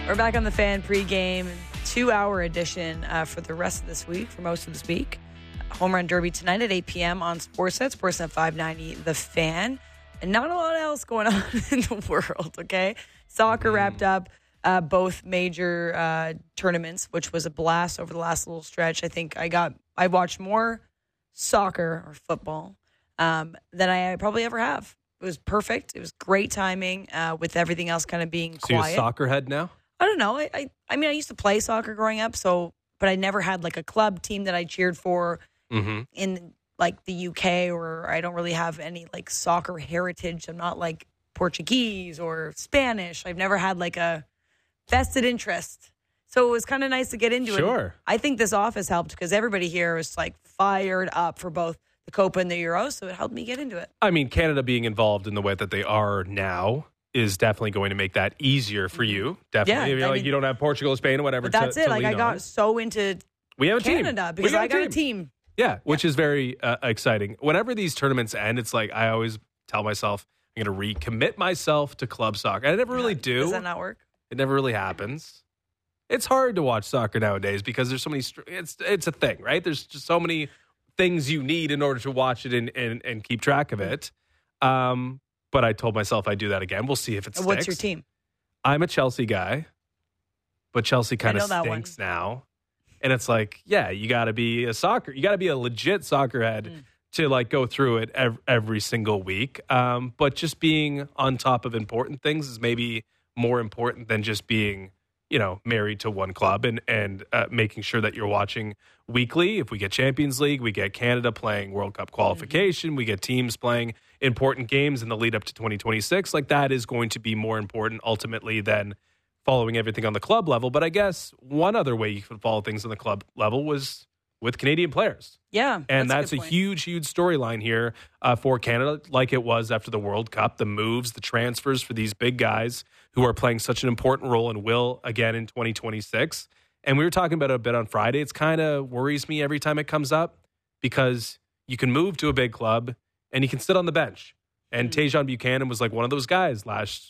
We're back on the Fan pregame, 2-hour edition for the rest of this week, for most of this week. Home Run Derby tonight at 8 p.m. on Sportsnet 590 The Fan. And not a lot else going on in the world, okay? Soccer wrapped up both major tournaments, which was a blast over the last little stretch. I think I watched more soccer or football than I probably ever have. It was perfect. It was great timing with everything else kind of being quiet. So you're a soccer head now? I don't know. I mean, I used to play soccer growing up, but I never had like a club team that I cheered for in like the UK, or I don't really have any like soccer heritage. I'm not like Portuguese or Spanish. I've never had like a vested interest. So it was kind of nice to get into it. Sure. I think this office helped because everybody here was like fired up for both the Copa and the Euros, so it helped me get into it. I mean, Canada being involved in the way that they are now is definitely going to make that easier for you. Definitely. Yeah, you don't have Portugal, Spain, or whatever. But that's it. Like I got so into Canada because I got a team. Yeah, which is very exciting. Whenever these tournaments end, it's like I always tell myself I'm going to recommit myself to club soccer. I never really do. Does that not work? It never really happens. It's hard to watch soccer nowadays because there's so many. It's a thing, right? There's just so many things you need in order to watch it and keep track of it. But I told myself I'd do that again. We'll see if it sticks. What's your team? I'm a Chelsea guy, but Chelsea kind of stinks now. And it's like, yeah, you got to be a legit soccer head to like go through it every single week. But just being on top of important things is maybe more important than just being, married to one club and making sure that you're watching weekly. If we get Champions League, we get Canada playing World Cup qualification, we get teams playing important games in the lead up to 2026. Like that is going to be more important ultimately than following everything on the club level. But I guess one other way you could follow things on the club level was with Canadian players. Yeah. And that's a huge, huge storyline here for Canada, like it was after the World Cup, the moves, the transfers for these big guys who are playing such an important role and will again in 2026. And we were talking about it a bit on Friday. It's kind of worries me every time it comes up because you can move to a big club and you can sit on the bench. And Tajon Buchanan was like one of those guys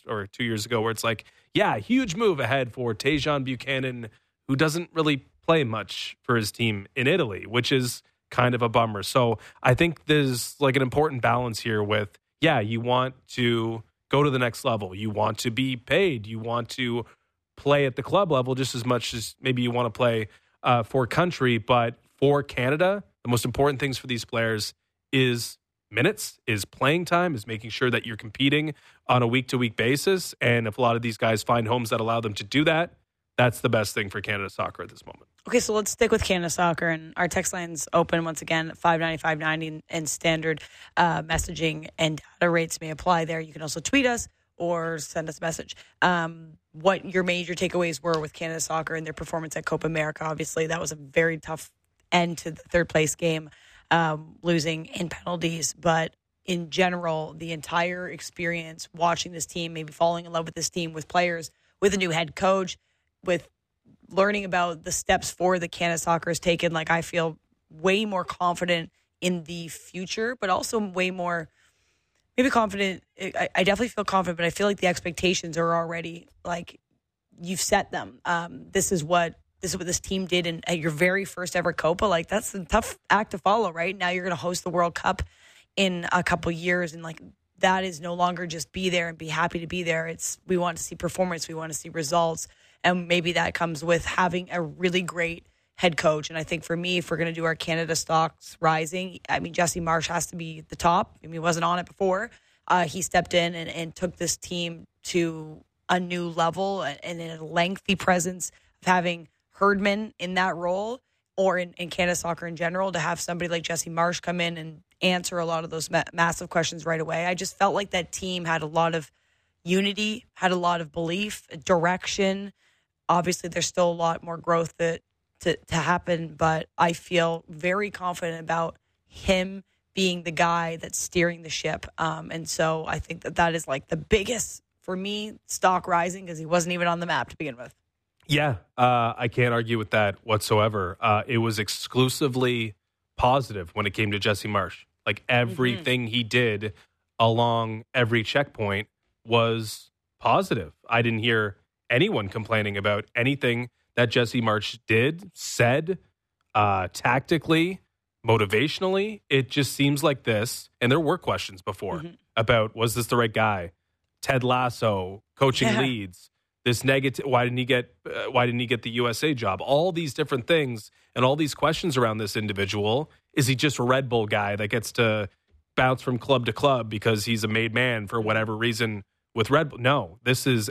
2 years ago where it's like, yeah, huge move ahead for Tajon Buchanan, who doesn't really play much for his team in Italy, which is kind of a bummer. So I think there's like an important balance here with, you want to go to the next level. You want to be paid. You want to play at the club level just as much as maybe you want to play for country. But for Canada, the most important things for these players is minutes, is playing time, is making sure that you're competing on a week-to-week basis. And if a lot of these guys find homes that allow them to do that, that's the best thing for Canada soccer at this moment. Okay, so let's stick with Canada soccer. And our text line's open once again at 590-590, and standard messaging and data rates may apply there. You can also tweet us or send us a message. What your major takeaways were with Canada soccer and their performance at Copa America. Obviously, that was a very tough end to the third-place game, losing in penalties. But in general, the entire experience, watching this team, maybe falling in love with this team, with players, with a new head coach, with learning about the steps forward that Canada soccer has taken, like I feel way more confident in the future, but also way more maybe confident. I definitely feel confident, but I feel like the expectations are already like you've set them. This is what this team did at your very first ever Copa. Like that's a tough act to follow, right? Now you're going to host the World Cup in a couple years, and like that is no longer just be there and be happy to be there. We want to see performance, we want to see results. And maybe that comes with having a really great head coach. And I think for me, if we're going to do our Canada stocks rising, I mean, Jesse Marsch has to be the top. I mean, he wasn't on it before. He stepped in and took this team to a new level and in a lengthy presence of having Herdman in that role, or in Canada soccer in general, to have somebody like Jesse Marsch come in and answer a lot of those massive questions right away. I just felt like that team had a lot of unity, had a lot of belief, direction. Obviously, there's still a lot more growth to happen, but I feel very confident about him being the guy that's steering the ship. And so I think that is like the biggest, for me, stock rising, because he wasn't even on the map to begin with. Yeah, I can't argue with that whatsoever. It was exclusively positive when it came to Jesse Marsch. Like everything he did along every checkpoint was positive. I didn't hear anyone complaining about anything that Jesse Marsch did, said, tactically, motivationally. It just seems like this. And there were questions before about, was this the right guy? Ted Lasso, coaching leads, this negative. Why didn't he get the USA job? All these different things and all these questions around this individual. Is he just a Red Bull guy that gets to bounce from club to club because he's a made man for whatever reason with Red Bull? No, this is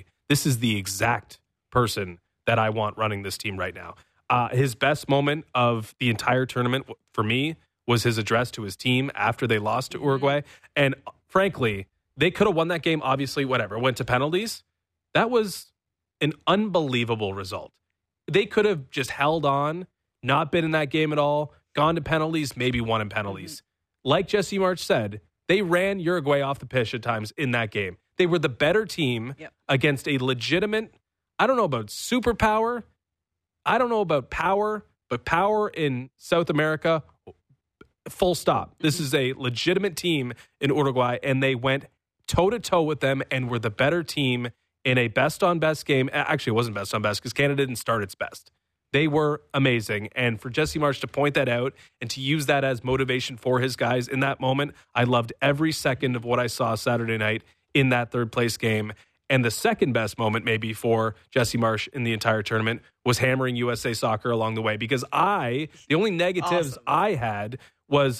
the exact person that I want running this team right now. His best moment of the entire tournament for me was his address to his team after they lost to Uruguay. And frankly, they could have won that game. Obviously, whatever, went to penalties. That was an unbelievable result. They could have just held on, not been in that game at all, gone to penalties, maybe won in penalties. Like Jesse Marsch said, they ran Uruguay off the pitch at times in that game. They were the better team against a legitimate, I don't know about superpower, I don't know about power, but power in South America, full stop. This is a legitimate team in Uruguay, and they went toe-to-toe with them and were the better team in a best-on-best game. Actually, it wasn't best-on-best because Canada didn't start its best. They were amazing. And for Jesse Marsch to point that out and to use that as motivation for his guys in that moment, I loved every second of what I saw Saturday night in that third-place game. And the second best moment maybe for Jesse Marsch in the entire tournament was hammering USA Soccer along the way. Because the only negatives I had was,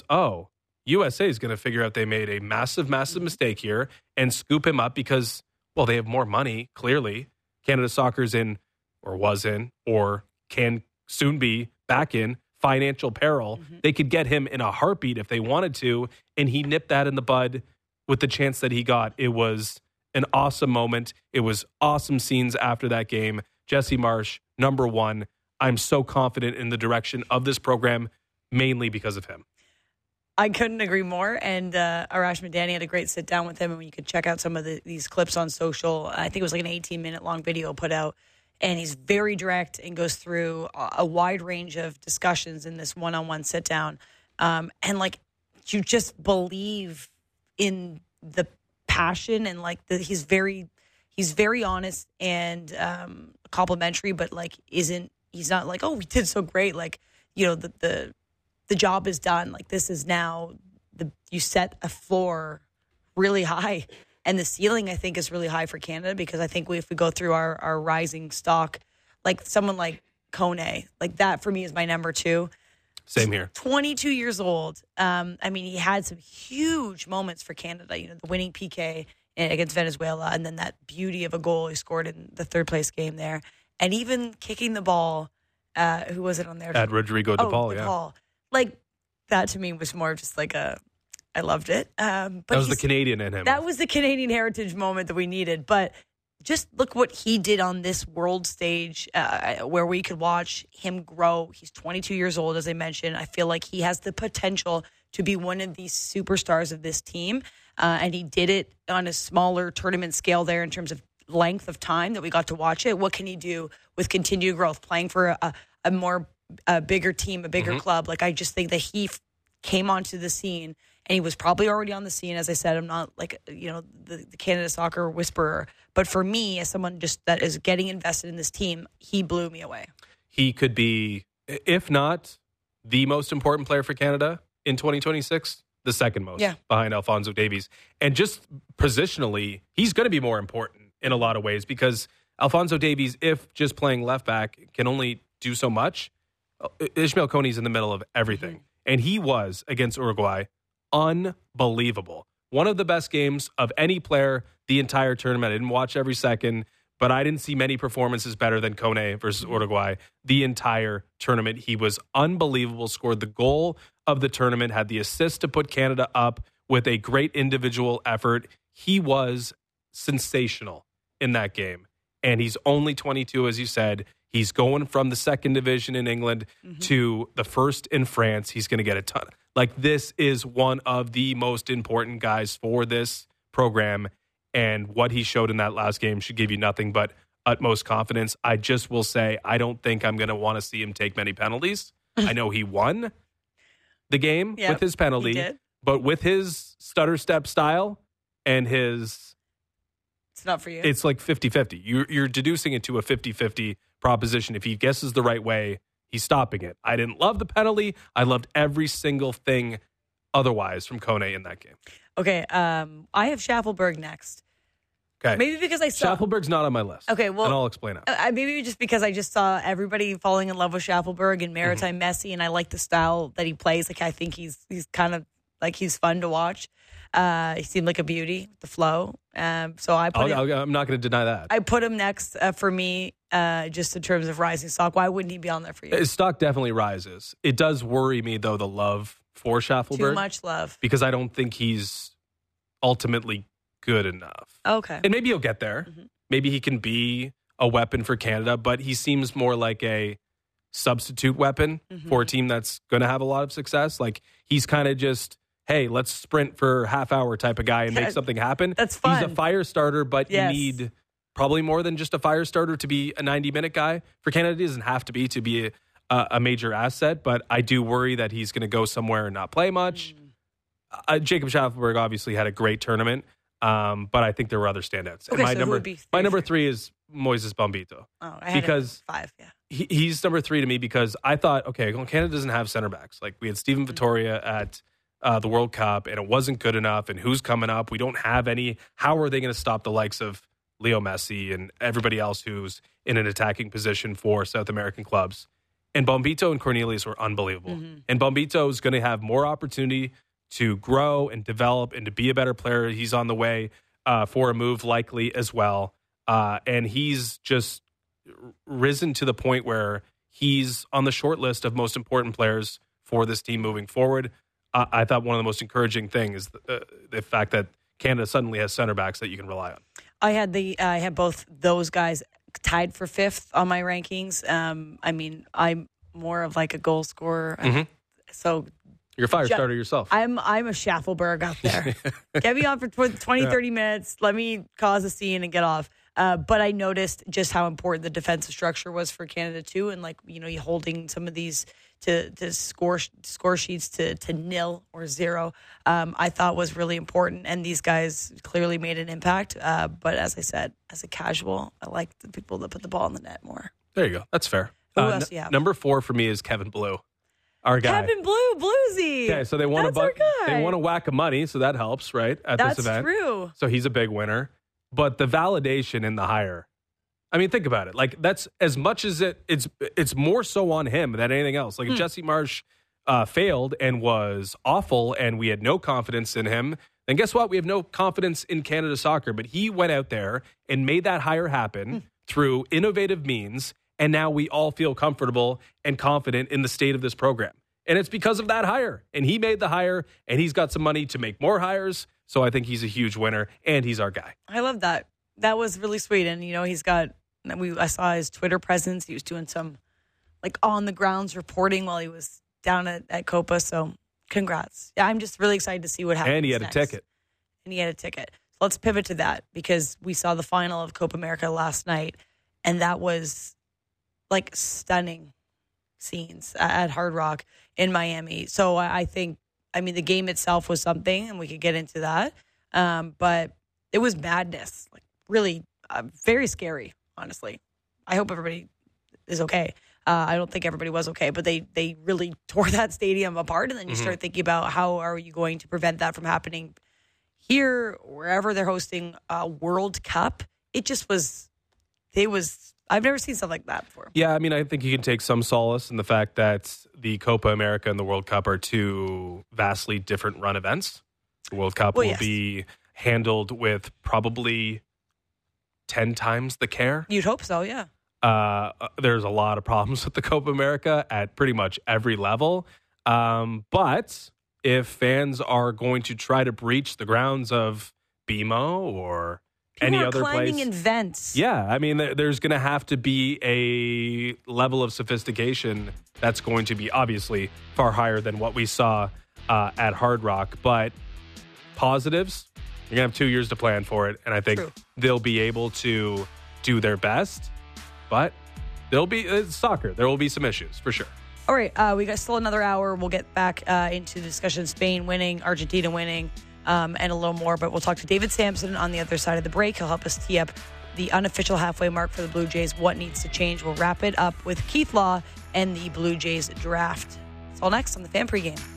USA is going to figure out they made a massive, massive mistake here and scoop him up because, well, they have more money, clearly. Canada Soccer's in, or was in, or can soon be back in financial peril. They could get him in a heartbeat if they wanted to, and he nipped that in the bud with the chance that he got. It was an awesome moment. It was awesome scenes after that game. Jesse Marsch, number one. I'm so confident in the direction of this program, mainly because of him. I couldn't agree more. And Arash Madani had a great sit down with him, and you could check out some of these clips on social. I think it was like an 18-minute long video put out. And he's very direct and goes through a wide range of discussions in this one-on-one sit down. And like, you just believe in the passion and like he's very honest and complimentary, but like he's not like, oh, we did so great. Like, you know, the job is done. Like, this is now you set a floor really high. And the ceiling, I think, is really high for Canada because I think if we go through our rising stock, like someone like Kone, like that for me is my number two. Same here. 22 years old. I mean, he had some huge moments for Canada. You know, the winning PK against Venezuela, and then that beauty of a goal he scored in the third place game there, and even kicking the ball. Who was it on there? At Rodrigo de Paul, yeah. Like that to me was more just like I loved it. But that was the Canadian in him. That was the Canadian heritage moment that we needed. But just look what he did on this world stage where we could watch him grow. He's 22 years old, as I mentioned. I feel like he has the potential to be one of these superstars of this team. And he did it on a smaller tournament scale there in terms of length of time that we got to watch it. What can he do with continued growth, playing for a bigger team, a bigger club? Like, I just think that he came onto the scene. And he was probably already on the scene. As I said, I'm not like, you know, the Canada Soccer whisperer. But for me, as someone just that is getting invested in this team, he blew me away. He could be, if not the most important player for Canada in 2026, the second most behind Alphonso Davies. And just positionally, he's going to be more important in a lot of ways because Alphonso Davies, if just playing left back, can only do so much. Ishmael Kone's in the middle of everything. And he was, against Uruguay, unbelievable. One of the best games of any player the entire tournament. I didn't watch every second, but I didn't see many performances better than Kone versus Uruguay the entire tournament. He was unbelievable, scored the goal of the tournament, had the assist to put Canada up with a great individual effort. He was sensational in that game. And he's only 22, as you said. He's going from the second division in England to the first in France. He's going to get a ton. Like, this is one of the most important guys for this program. And what he showed in that last game should give you nothing but utmost confidence. I just will say, I don't think I'm going to want to see him take many penalties. I know he won the game with his penalty, but with his stutter step style and his not for you. It's like 50-50. You're deducing it to a 50-50 proposition. If he guesses the right way, he's stopping it. I didn't love the penalty. I loved every single thing otherwise from Kone in that game. Okay, I have Schaffelberg next. Okay. Maybe because I saw... Schaffelberg's not on my list. Okay, well... And I'll explain it. Maybe just because I just saw everybody falling in love with Schaffelberg and Maritime Messi, and I like the style that he plays. Like, I think he's kind of... Like, he's fun to watch. He seemed like a beauty, the flow. So I put him... I'm not going to deny that. I put him next for me, just in terms of rising stock. Why wouldn't he be on there for you? His stock definitely rises. It does worry me, though, the love for Schaffelberg. Too much love. Because I don't think he's ultimately good enough. Okay. And maybe he'll get there. Maybe he can be a weapon for Canada, but he seems more like a substitute weapon for a team that's going to have a lot of success. Like, he's kind of just, hey, let's sprint for half hour type of guy and make something happen. That's fun. He's a fire starter, but you need probably more than just a fire starter to be a 90-minute guy. For Canada, it doesn't have to be a major asset, but I do worry that he's going to go somewhere and not play much. Jacob Schaffelberg obviously had a great tournament, but I think there were other standouts. Okay, and my number three is Moises Bombito. Oh, I had because 5, yeah. He's number 3 to me because I thought, okay, well, Canada doesn't have center backs. Like, we had Steven Vittoria at the World Cup, and it wasn't good enough, and who's coming up? We don't have any. How are they going to stop the likes of Leo Messi and everybody else who's in an attacking position for South American clubs? And Bombito and Cornelius were unbelievable. And Bombito is going to have more opportunity to grow and develop and to be a better player. He's on the way for a move likely as well. And he's just risen to the point where he's on the short list of most important players for this team moving forward. I thought one of the most encouraging things is the fact that Canada suddenly has center backs that you can rely on. I had both those guys tied for 5th on my rankings. I mean, I'm more of like a goal scorer. So you're a fire starter yourself. I'm a Schaffelberg out there. Get me on for 20, 30 minutes. Let me cause a scene and get off. But I noticed just how important the defensive structure was for Canada too, and like, you know, you holding some of these to score sheets to 0 or 0. I thought was really important, and these guys clearly made an impact. But as I said, as a casual, I like the people that put the ball in the net more. There you go. That's fair. Who else do you have? Number 4 for me is Kevin Blue, our guy. Kevin Blue, Bluesy. Okay, so they won a whack of money, so that helps, right? This event. That's true. So he's a big winner. But the validation in the hire, I mean, think about it. Like, that's as much as it's more so on him than anything else. Like, if Jesse Marsh failed and was awful and we had no confidence in him, then guess what? We have no confidence in Canada soccer. But he went out there and made that hire happen through innovative means, and now we all feel comfortable and confident in the state of this program. And it's because of that hire. And he made the hire, and he's got some money to make more hires. So I think he's a huge winner, and he's our guy. I love that. That was really sweet. And, you know, I saw his Twitter presence. He was doing some, like, on-the-grounds reporting while he was down at Copa. So congrats. Yeah, I'm just really excited to see what happens. And he had next. a ticket. So let's pivot to that, because we saw the final of Copa America last night, and that was, like, stunning scenes at Hard Rock in Miami. So I think, the game itself was something, and we could get into that. But it was madness, like really very scary, honestly. I hope everybody is okay. I don't think everybody was okay, but they really tore that stadium apart. And then you start thinking about how are you going to prevent that from happening here, wherever they're hosting a World Cup. I've never seen stuff like that before. Yeah, I think you can take some solace in the fact that the Copa America and the World Cup are two vastly different run events. The World Cup will be handled with probably 10 times the care. You'd hope so, yeah. There's a lot of problems with the Copa America at pretty much every level. But if fans are going to try to breach the grounds of BMO or any other place, climbing in vents. Yeah, there's going to have to be a level of sophistication that's going to be obviously far higher than what we saw at Hard Rock. But positives, you're going to have 2 years to plan for it, and I think they'll be able to do their best. But it's soccer. There will be some issues for sure. All right, we got still another hour. We'll get back into the discussion. Spain winning, Argentina winning. and a little more. But we'll talk to David Sampson on the other side of the break. He'll help us tee up the unofficial halfway mark for the Blue Jays. What needs to change? We'll wrap it up with Keith Law and the Blue Jays draft. It's all next on the Fan Pregame.